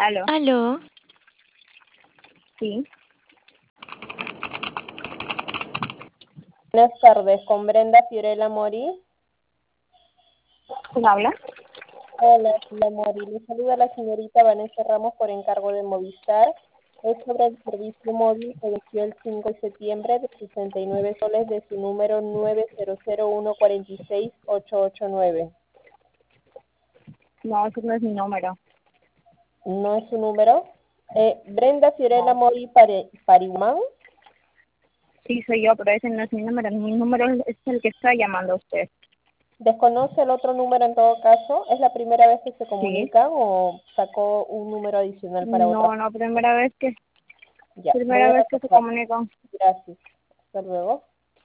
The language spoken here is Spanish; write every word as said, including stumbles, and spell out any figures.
Aló, Aló, sí, Buenas tardes, con Brenda Fiorella Mori. ¿quién habla? Hola, la Mori. Le saluda la señorita Vanessa Ramos por encargo de Movistar. Es sobre el servicio móvil que venció el cinco de septiembre de sesenta y nueve soles de su número nueve cero cero uno cuatro seis ocho ocho nueve. No, ese no es mi número. ¿No es su número? Eh, Brenda Fiorella No. Mori Pare- Parimán. Sí, soy yo, pero ese no es mi número. Mi número es es el que está llamando a usted. ¿Desconoce el otro número en todo caso? ¿Es la primera vez que se Sí. comunican o sacó un número adicional para otra? No, no, primera vez que, Ya, voy primera a vez que se repasar. comunican. Gracias. Hasta luego.